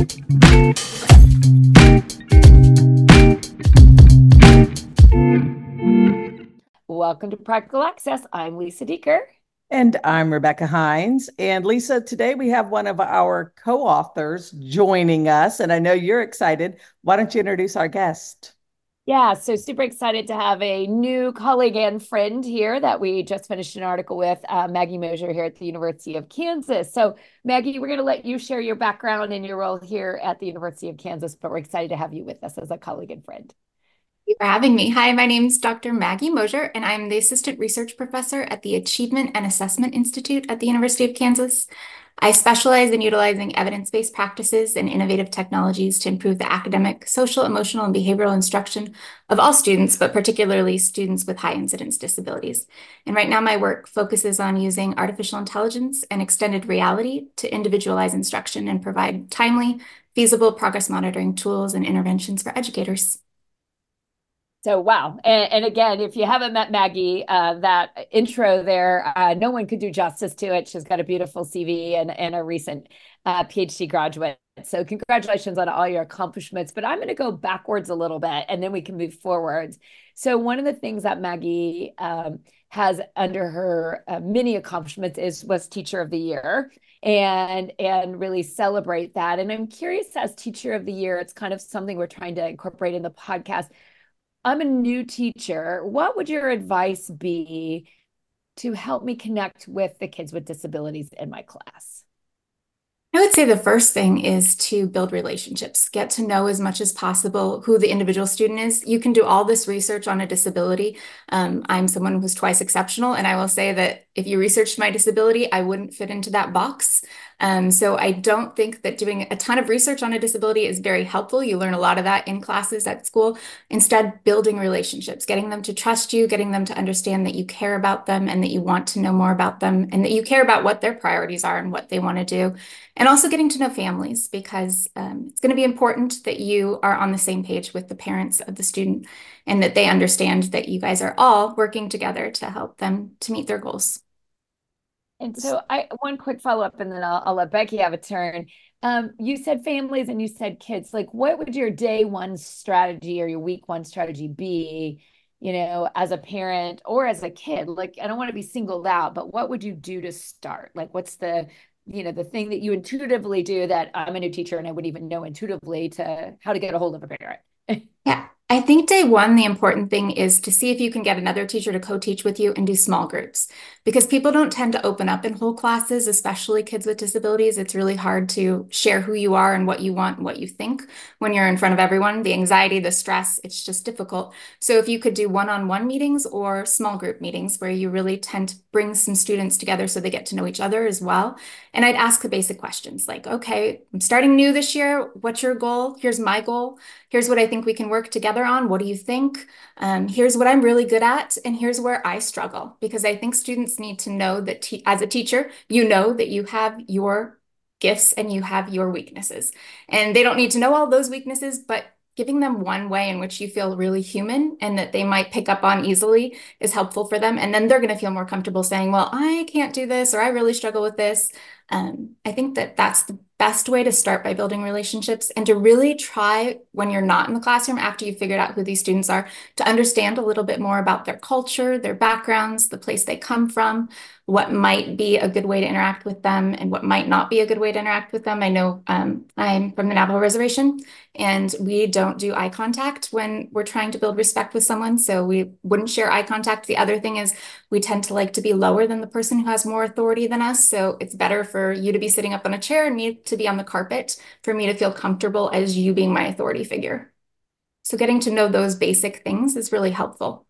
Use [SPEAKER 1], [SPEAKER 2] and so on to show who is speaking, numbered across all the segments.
[SPEAKER 1] Welcome to Practical Access. I'm Lisa Deeker.
[SPEAKER 2] And I'm Rebecca Hines. And Lisa, today we have one of our co authors joining us. And I know you're excited. Why don't you introduce our guest?
[SPEAKER 1] Yeah, so super excited to have a new colleague and friend here that we just finished an article with, Maggie Mosier here at the University of Kansas. So, Maggie, we're going to let you share your background and your role here at the University of Kansas, but we're excited to have you with us as a colleague and friend.
[SPEAKER 3] You for having me. Hi, my name is Dr. Maggie Mosier, and I'm the Assistant Research Professor at the Achievement and Assessment Institute at the University of Kansas. I specialize in utilizing evidence-based practices and innovative technologies to improve the academic, social, emotional, and behavioral instruction of all students, but particularly students with high incidence disabilities. And right now, my work focuses on using artificial intelligence and extended reality to individualize instruction and provide timely, feasible progress monitoring tools and interventions for educators.
[SPEAKER 1] So, wow. And again, if you haven't met Maggie, that intro there, no one could do justice to it. She's got a beautiful CV and a recent PhD graduate. So, congratulations on all your accomplishments. But I'm going to go backwards a little bit and then we can move forwards. So, one of the things that Maggie has under her many accomplishments was Teacher of the Year and really celebrate that. And I'm curious, as Teacher of the Year, it's kind of something we're trying to incorporate in the podcast. I'm a new teacher. What would your advice be to help me connect with the kids with disabilities in my class?
[SPEAKER 3] I would say the first thing is to build relationships, get to know as much as possible who the individual student is. You can do all this research on a disability. I'm someone who's twice exceptional, and I will say that if you researched my disability, I wouldn't fit into that box. So I don't think that doing a ton of research on a disability is very helpful. You learn a lot of that in classes at school. Instead, building relationships, getting them to trust you, getting them to understand that you care about them and that you want to know more about them and that you care about what their priorities are and what they want to do. And also getting to know families because it's going to be important that you are on the same page with the parents of the student and that they understand that you guys are all working together to help them to meet their goals.
[SPEAKER 1] And so I one quick follow-up and then I'll let Becky have a turn. You said families and you said kids. Like, what would your day one strategy or your week one strategy be, as a parent or as a kid? Like, I don't want to be singled out, but what would you do to start? Like, what's the thing that you intuitively do that I'm a new teacher and I wouldn't even know intuitively to how to get a hold of a parent?
[SPEAKER 3] Yeah, I think day one, the important thing is to see if you can get another teacher to co-teach with you and do small groups because people don't tend to open up in whole classes, especially kids with disabilities. It's really hard to share who you are and what you want and what you think when you're in front of everyone. The anxiety, the stress, it's just difficult. So if you could do one-on-one meetings or small group meetings where you really tend to bring some students together so they get to know each other as well. And I'd ask the basic questions like, okay, I'm starting new this year. What's your goal? Here's my goal. Here's what I think we can work together on. What do you think? Here's what I'm really good at, and here's where I struggle. Because I think students need to know that as a teacher, you know that you have your gifts and you have your weaknesses. And they don't need to know all those weaknesses, but giving them one way in which you feel really human and that they might pick up on easily is helpful for them. And then they're going to feel more comfortable saying, well, I can't do this, or I really struggle with this. I think that that's the best way to start by building relationships and to really try when you're not in the classroom after you've figured out who these students are to understand a little bit more about their culture, their backgrounds, the place they come from, what might be a good way to interact with them and what might not be a good way to interact with them. I know I'm from the Navajo Reservation and we don't do eye contact when we're trying to build respect with someone. So we wouldn't share eye contact. The other thing is we tend to like to be lower than the person who has more authority than us. So it's better for you to be sitting up on a chair and me to be on the carpet for me to feel comfortable as you being my authority figure. So getting to know those basic things is really helpful.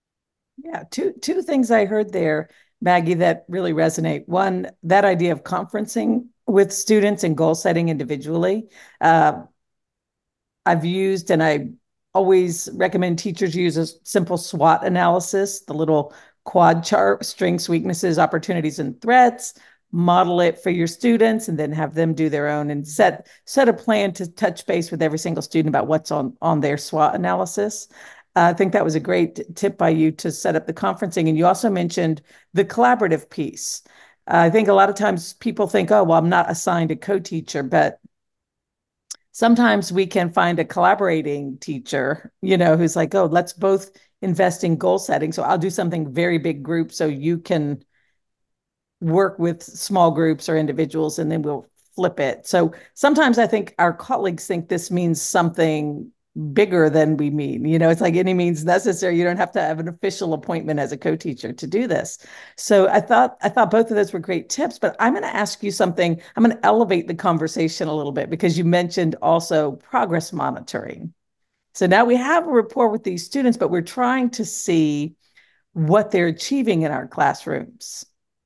[SPEAKER 2] Yeah, two things I heard there, Maggie, that really resonate. One, that idea of conferencing with students and goal setting individually. Uh, I've used and I always recommend teachers use a simple SWOT analysis, the little quad chart, strengths, weaknesses, opportunities, and threats. Model it for your students and then have them do their own and set a plan to touch base with every single student about what's on their SWOT analysis. I think that was a great tip by you to set up the conferencing. And you also mentioned the collaborative piece. I think a lot of times people think, oh, well, I'm not assigned a co-teacher, but sometimes we can find a collaborating teacher, you know, who's like, oh, let's both invest in goal setting. So I'll do something very big group so you can work with small groups or individuals, and then we'll flip it. So sometimes I think our colleagues think this means something bigger than we mean. You know, it's like any means necessary. You don't have to have an official appointment as a co-teacher to do this. So I thought both of those were great tips, but I'm going to ask you something. I'm going to elevate the conversation a little bit because you mentioned also progress monitoring. So now we have a rapport with these students, but we're trying to see what they're achieving in our classrooms.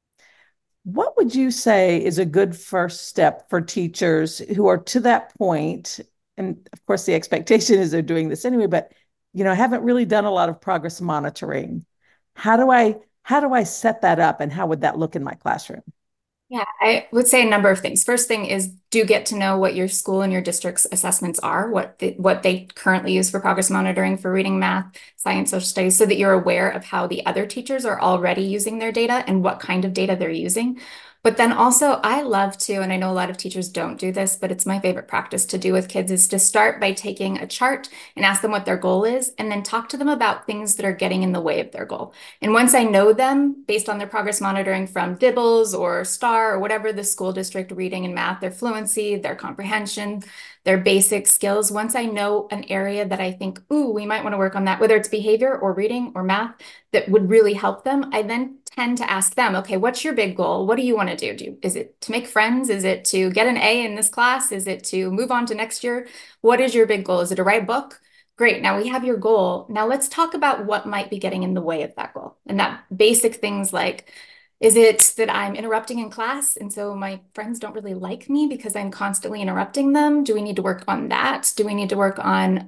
[SPEAKER 2] What would you say is a good first step for teachers who are to that point? And of course, the expectation is they're doing this anyway, but you know, haven't really done a lot of progress monitoring. How do I set that up, and how would that look in my classroom?
[SPEAKER 3] Yeah, I would say a number of things. First thing is do get to know what your school and your district's assessments are, what they currently use for progress monitoring for reading, math, science, social studies, so that you're aware of how the other teachers are already using their data and what kind of data they're using. But then also, I love to, and I know a lot of teachers don't do this, but it's my favorite practice to do with kids, is to start by taking a chart and ask them what their goal is, and then talk to them about things that are getting in the way of their goal. And once I know them based on their progress monitoring from DIBELS or STAR or whatever the school district reading and math, their fluency, their comprehension, their basic skills, once I know an area that I think, ooh, we might want to work on that, whether it's behavior or reading or math, that would really help them, I then tend to ask them, okay, what's your big goal? What do you want to do? Is it to make friends? Is it to get an A in this class? Is it to move on to next year? What is your big goal? Is it to write a book? Great. Now we have your goal. Now let's talk about what might be getting in the way of that goal. And that basic things like, is it that I'm interrupting in class and so my friends don't really like me because I'm constantly interrupting them? Do we need to work on that? Do we need to work on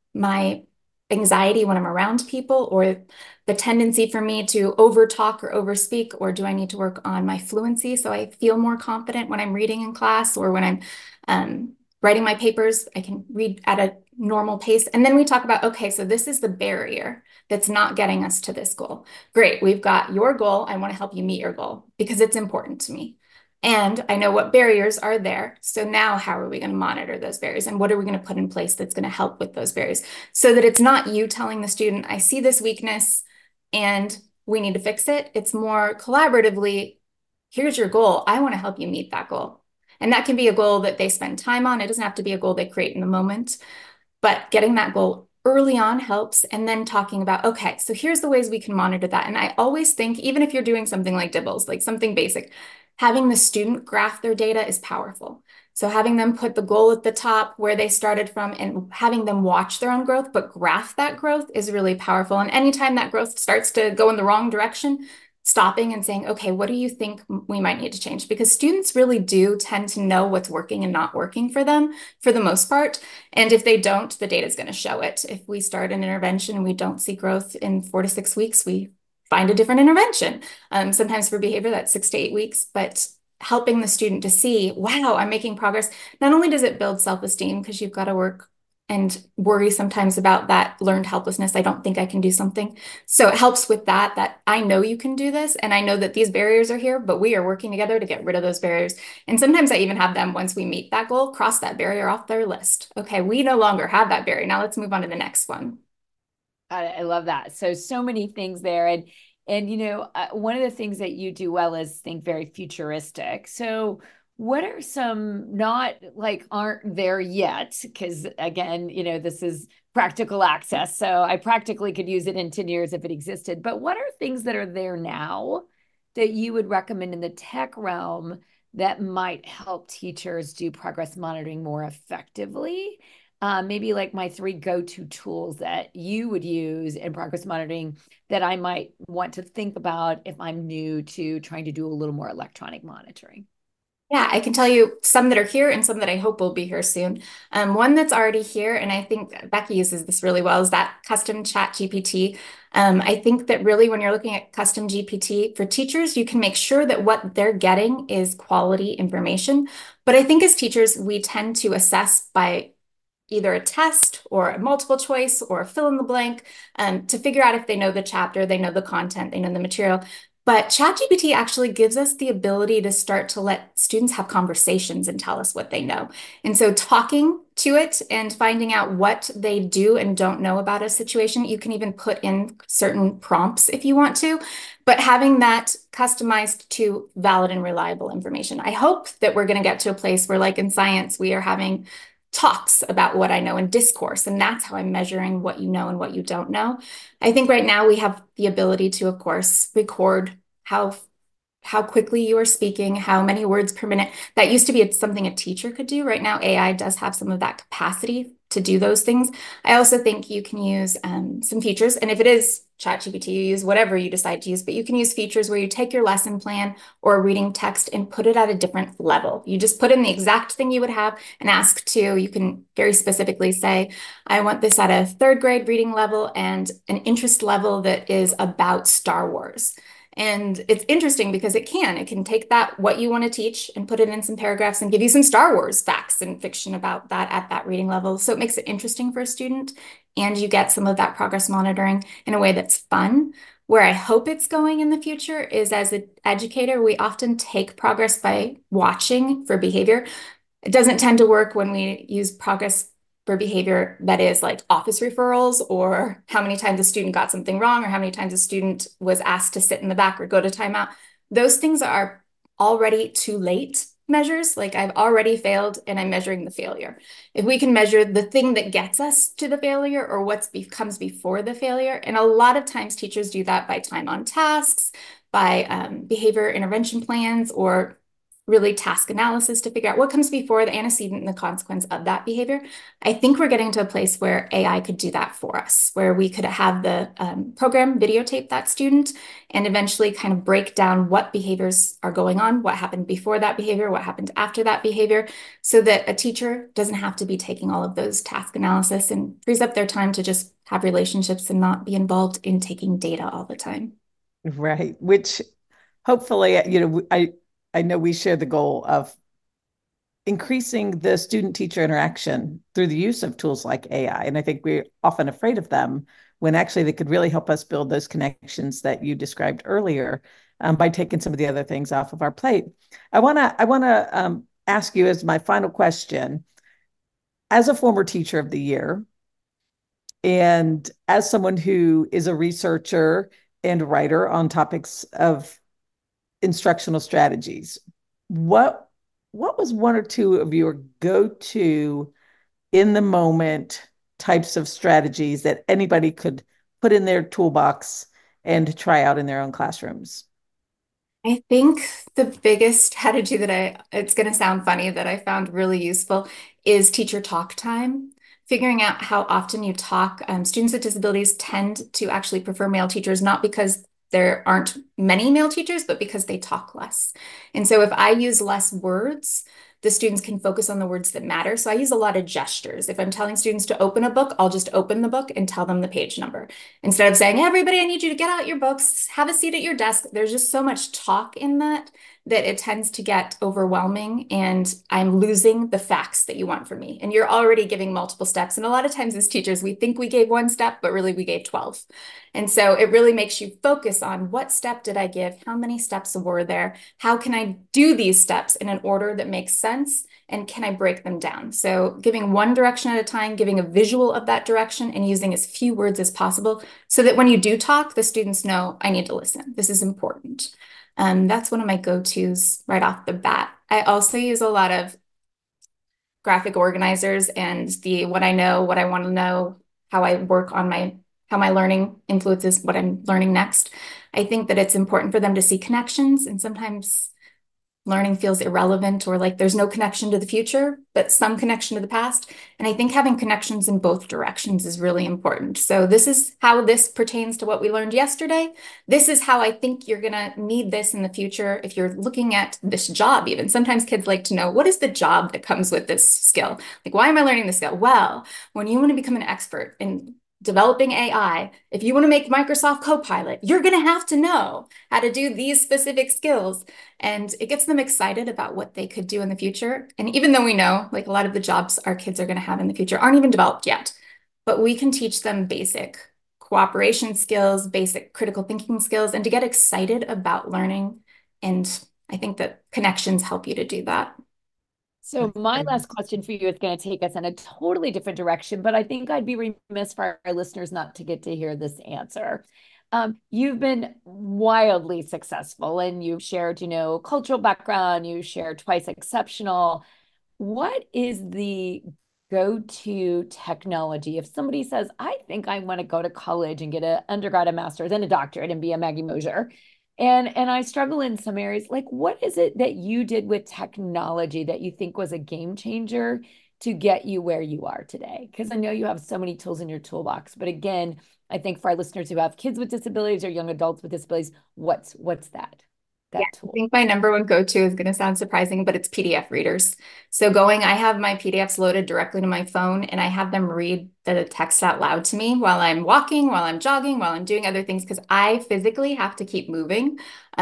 [SPEAKER 3] my anxiety when I'm around people, or the tendency for me to over talk or over speak? Or do I need to work on my fluency so I feel more confident when I'm reading in class, or when I'm writing my papers, I can read at a normal pace. And then we talk about, okay, so this is the barrier that's not getting us to this goal. Great, we've got your goal. I want to help you meet your goal because it's important to me. And I know what barriers are there. So now how are we going to monitor those barriers? And what are we going to put in place that's going to help with those barriers? So that it's not you telling the student, I see this weakness and we need to fix it. It's more collaboratively, here's your goal. I want to help you meet that goal. And that can be a goal that they spend time on. It doesn't have to be a goal they create in the moment, but getting that goal early on helps. And then talking about, okay, so here's the ways we can monitor that. And I always think, even if you're doing something like DIBELS, like something basic, having the student graph their data is powerful. So having them put the goal at the top where they started from and having them watch their own growth, but graph that growth is really powerful. And anytime that growth starts to go in the wrong direction, stopping and saying, okay, what do you think we might need to change? Because students really do tend to know what's working and not working for them for the most part. And if they don't, the data is going to show it. If we start an intervention and we don't see growth in 4 to 6 weeks, we find a different intervention. Sometimes for behavior, that's 6 to 8 weeks, but helping the student to see, wow, I'm making progress. Not only does it build self-esteem, because you've got to work and worry sometimes about that learned helplessness. I don't think I can do something. So it helps with that I know you can do this. And I know that these barriers are here, but we are working together to get rid of those barriers. And sometimes I even have them, once we meet that goal, cross that barrier off their list. Okay, we no longer have that barrier. Now let's move on to the next one.
[SPEAKER 1] I love that. So many things there. And one of the things that you do well is think very futuristic. So what are some, not like aren't there yet? Because again, this is practical access. So I practically could use it in 10 years if it existed. But what are things that are there now that you would recommend in the tech realm that might help teachers do progress monitoring more effectively? Maybe like my 3 go-to tools that you would use in progress monitoring that I might want to think about if I'm new to trying to do a little more electronic monitoring.
[SPEAKER 3] Yeah, I can tell you some that are here and some that I hope will be here soon. One that's already here, and I think Becky uses this really well, is that custom chat GPT. I think that really when you're looking at custom GPT for teachers, you can make sure that what they're getting is quality information. But I think as teachers, we tend to assess by either a test or a multiple choice or a fill in the blank to figure out if they know the chapter, they know the content, they know the material. But ChatGPT actually gives us the ability to start to let students have conversations and tell us what they know. And so talking to it and finding out what they do and don't know about a situation, you can even put in certain prompts if you want to, but having that customized to valid and reliable information. I hope that we're going to get to a place where, like in science, we are having talks about what I know in discourse, and that's how I'm measuring what you know and what you don't know. I think right now we have the ability to, of course, record how quickly you are speaking, how many words per minute. That used to be something a teacher could do. Right now, AI does have some of that capacity to do those things. I also think you can use some features, and if it is ChatGPT, you use whatever you decide to use, but you can use features where you take your lesson plan or reading text and put it at a different level. You just put in the exact thing you would have and ask to, you can very specifically say, I want this at a third grade reading level and an interest level that is about Star Wars. And it's interesting because it can take that, what you want to teach, and put it in some paragraphs and give you some Star Wars facts and fiction about that at that reading level. So it makes it interesting for a student, and you get some of that progress monitoring in a way that's fun. Where I hope it's going in the future is, as an educator, we often take progress by watching for behavior. It doesn't tend to work when we use progress for behavior that is like office referrals, or how many times a student got something wrong, or how many times a student was asked to sit in the back or go to timeout. Those things are already too late measures. Like, I've already failed and I'm measuring the failure. If we can measure the thing that gets us to the failure, or what comes before the failure, and a lot of times teachers do that by time on tasks, by behavior intervention plans, or really task analysis to figure out what comes before the antecedent and the consequence of that behavior. I think we're getting to a place where AI could do that for us, where we could have the program videotape that student and eventually kind of break down what behaviors are going on, what happened before that behavior, what happened after that behavior, so that a teacher doesn't have to be taking all of those task analysis, and frees up their time to just have relationships and not be involved in taking data all the time.
[SPEAKER 2] Right. Which hopefully, I know we share the goal of increasing the student-teacher interaction through the use of tools like AI. And I think we're often afraid of them, when actually they could really help us build those connections that you described earlier, by taking some of the other things off of our plate. I want to ask you, as my final question, as a former teacher of the year, and as someone who is a researcher and writer on topics of instructional strategies, what was one or two of your go-to in the moment types of strategies that anybody could put in their toolbox and try out in their own classrooms?
[SPEAKER 3] I think the biggest strategy it's going to sound funny, that I found really useful is teacher talk time. Figuring out how often you talk. Students with disabilities tend to actually prefer male teachers, not because there aren't many male teachers, but because they talk less. And so if I use less words, the students can focus on the words that matter. So I use a lot of gestures. If I'm telling students to open a book, I'll just open the book and tell them the page number. Instead of saying, hey, everybody, I need you to get out your books, have a seat at your desk. There's just so much talk in that it tends to get overwhelming, and I'm losing the facts that you want from me. And you're already giving multiple steps. And a lot of times as teachers, we think we gave one step, but really we gave 12. And so it really makes you focus on, what step did I give? How many steps were there? How can I do these steps in an order that makes sense? And can I break them down? So giving one direction at a time, giving a visual of that direction, and using as few words as possible, so that when you do talk, the students know, I need to listen. This is important. That's one of my go-tos right off the bat. I also use a lot of graphic organizers and the what I know, what I want to know, how I work on how my learning influences what I'm learning next. I think that it's important for them to see connections, and sometimes learning feels irrelevant, or like there's no connection to the future, but some connection to the past. And I think having connections in both directions is really important. So this is how this pertains to what we learned yesterday. This is how I think you're going to need this in the future. If you're looking at this job, even sometimes kids like to know, what is the job that comes with this skill? Like, why am I learning this skill? Well, when you want to become an expert in developing AI, if you want to make Microsoft Copilot, you're going to have to know how to do these specific skills. And it gets them excited about what they could do in the future. And even though we know, like, a lot of the jobs our kids are going to have in the future aren't even developed yet, but we can teach them basic cooperation skills, basic critical thinking skills, and to get excited about learning. And I think that connections help you to do that.
[SPEAKER 1] So my last question for you is going to take us in a totally different direction, but I think I'd be remiss for our listeners not to get to hear this answer. You've been wildly successful and you've shared, cultural background, you shared twice exceptional. What is the go-to technology? If somebody says, I think I want to go to college and get an undergrad, a master's, and a doctorate and be a Maggie Mosier, and I struggle in some areas, like what is it that you did with technology that you think was a game changer to get you where you are today? Because I know you have so many tools in your toolbox, but again, I think for our listeners who have kids with disabilities or young adults with disabilities, what's
[SPEAKER 3] Yeah,
[SPEAKER 1] that
[SPEAKER 3] I
[SPEAKER 1] tool?
[SPEAKER 3] think my number one go-to is going to sound surprising, but it's PDF readers. So I have my PDFs loaded directly to my phone and I have them read the text out loud to me while I'm walking, while I'm jogging, while I'm doing other things, because I physically have to keep moving.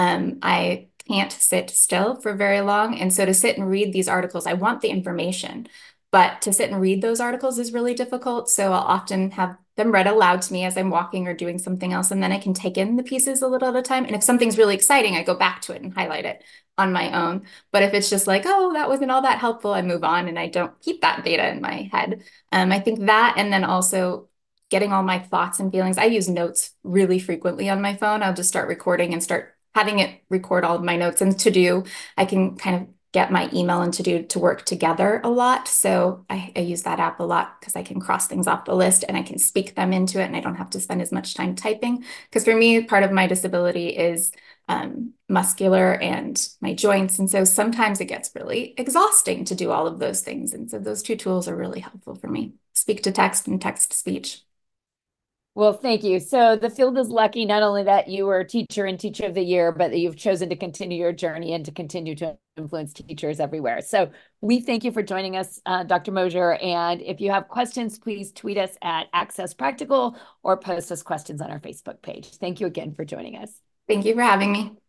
[SPEAKER 3] I can't sit still for very long. And so to sit and read these articles, I want the information, but to sit and read those articles is really difficult. So I'll often have them read aloud to me as I'm walking or doing something else. And then I can take in the pieces a little at a time. And if something's really exciting, I go back to it and highlight it on my own. But if it's just like, oh, that wasn't all that helpful, I move on and I don't keep that data in my head. I think that, and then also getting all my thoughts and feelings. I use notes really frequently on my phone. I'll just start recording and start having it record all of my notes. And to do, I can kind of get my email and to do to work together a lot. So I use that app a lot because I can cross things off the list and I can speak them into it and I don't have to spend as much time typing. Because for me, part of my disability is muscular and my joints. And so sometimes it gets really exhausting to do all of those things. And so those two tools are really helpful for me. Speak to text and text to speech.
[SPEAKER 1] Well, thank you. So the field is lucky not only that you were teacher and teacher of the year, but that you've chosen to continue your journey and to continue to influence teachers everywhere. So we thank you for joining us, Dr. Mosier. And if you have questions, please tweet us at Access Practical or post us questions on our Facebook page. Thank you again for joining us.
[SPEAKER 3] Thank you for having me.